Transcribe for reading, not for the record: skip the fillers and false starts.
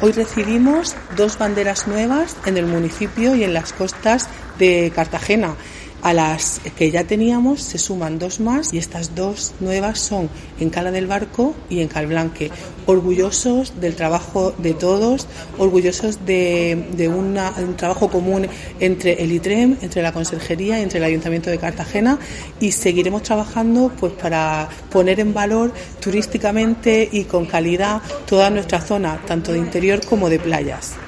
Hoy recibimos 2 banderas nuevas en el municipio y en las costas de Cartagena. A las que ya teníamos se suman 2 más y estas 2 nuevas son en Cala del Barco y en Calblanque. Orgullosos del trabajo de todos, orgullosos de un trabajo común entre el ITREM, entre la Conserjería y entre el Ayuntamiento de Cartagena, y seguiremos trabajando pues para poner en valor turísticamente y con calidad toda nuestra zona, tanto de interior como de playas.